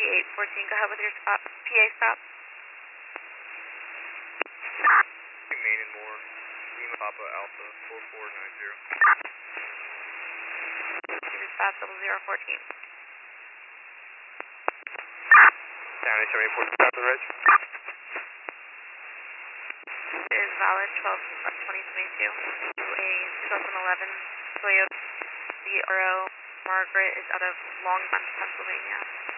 814, go ahead with your stop, PA stop. Main and more. Lima Papa Alpha 4490. Dispatch 0014. Down 874 south of the ridge. It is valid 12/2022 to a 2011 Toyota CRO. Margaret is out of Longmont, Pennsylvania.